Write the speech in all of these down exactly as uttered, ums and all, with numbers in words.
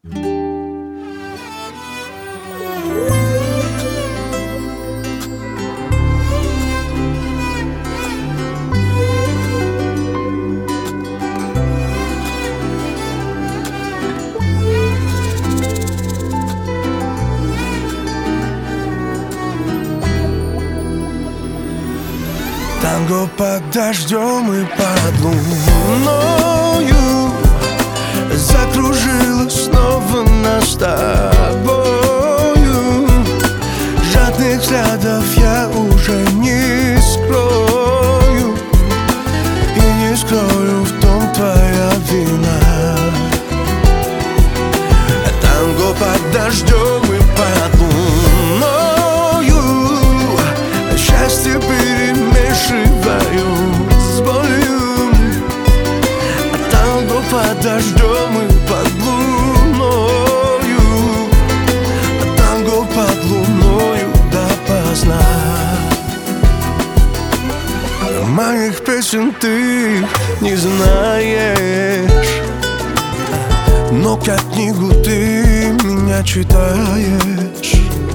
Танго под дождем и под луною закружилась снова нас с тобою. Жадных взглядов я уже не скрою, и не скрою, в том твоя вина. Танго под дождем и под луною счастье перемешиваю с болью. Танго под дождем и под луною, танго под луною допоздна. Моих песен ты не знаешь, но как книгу ты меня читаешь.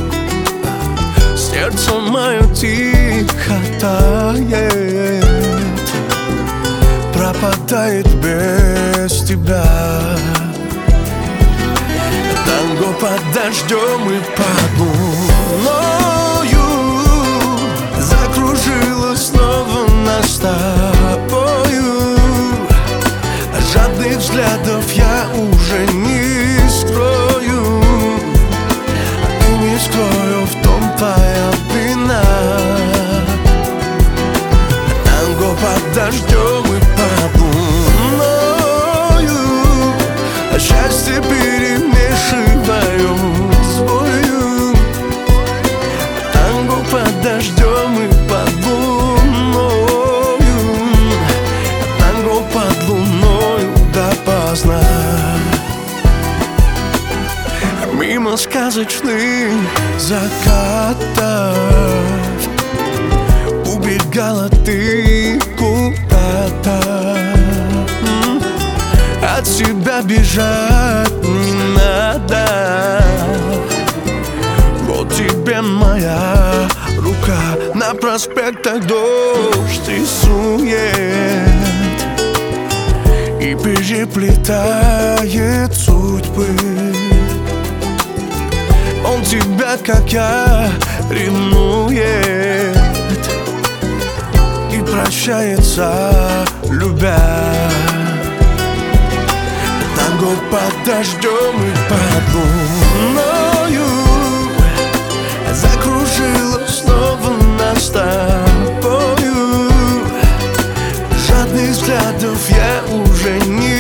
Сердце мое тихо тает, пропадает без тебя. Танго под дождем и под луною закружилась снова нас с тобою. Жадных взглядов я уже не скрою, и не скрою, в том твоя вина. Танго под дождем и под луною счастье перемешиваю с болью. Танго под дождем и под луною, танго под луною допоздна. Мимо сказочных закатов убегала ты куда-то. От себя бежать не надо, вот тебе моя рука. На проспектах дождь и сует, и переплетает судьбы. Он тебя, как я, ревнует и прощается, любя. Танго под дождем и под луною закружилась снова нас с тобою. Жадных взглядов я уже не